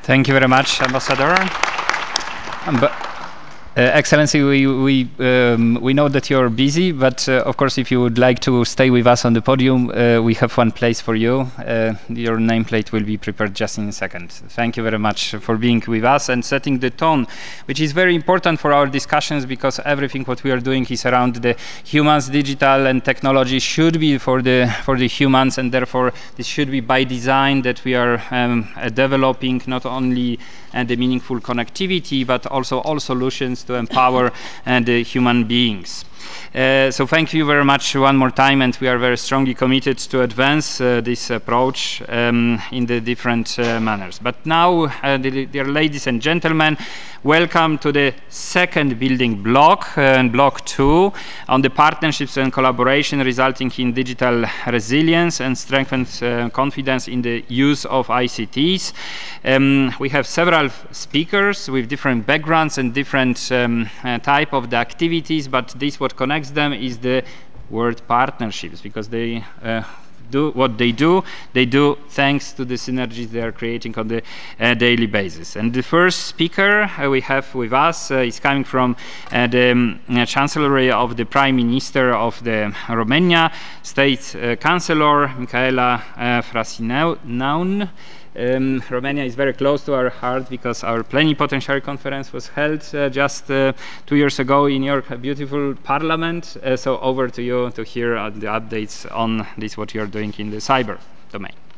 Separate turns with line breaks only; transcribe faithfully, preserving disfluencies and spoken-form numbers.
Thank you very much, Ambassador. Um, but, uh, Excellency, we we um, we know that you're busy, but uh, of course, if you would like to stay with us on the podium, uh, we have one place for you. Uh, your nameplate will be prepared just in a second. Thank you very much for being with us and setting the tone, which is very important for our discussions, because everything what we are doing is around the humans. Digital and technology should be for the for the humans, and therefore this should be by design that we are um, uh, developing not only and the meaningful connectivity, but also all solutions to empower uh, the human beings. Uh, so thank you very much one more time, and we are very strongly committed to advance uh, this approach um, in the different uh, manners. But now, uh, dear ladies and gentlemen, welcome to the second building block, uh, and block two, on the partnerships and collaboration resulting in digital resilience and strengthened uh, confidence in the use of I C Ts. Um, we have several speakers with different backgrounds and different um, uh, type of the activities, but this what connects them is the word partnerships, because they uh, do what they do, they do thanks to the synergies they are creating on the uh, daily basis. And the first speaker uh, we have with us uh, is coming from uh, the um, uh, Chancellery of the Prime Minister of the Romania, State uh, Chancellor Michaela uh, Frasinaun. Um, Romania is very close to our heart because our plenipotentiary conference was held uh, just uh, two years ago in your beautiful parliament. Uh, so over to you to hear uh, the updates on this, what you are doing in the cyber domain.